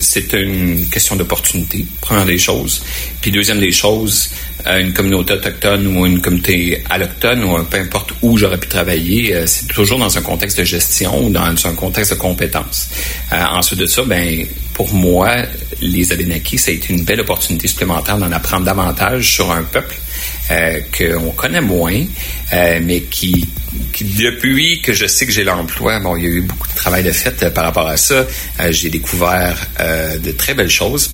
c'est une question d'opportunité, première des choses. Puis deuxième des choses, une communauté autochtone ou une communauté allochtone ou peu importe où j'aurais pu travailler, c'est toujours dans un contexte de gestion ou dans un contexte de compétences. Ensuite de ça, pour moi, les Abénaquis, ça a été une belle opportunité supplémentaire d'en apprendre davantage sur un peuple qu'on connaît moins, mais qui depuis que je sais que j'ai l'emploi, il y a eu beaucoup de travail de fait par rapport à ça. J'ai découvert de très belles choses.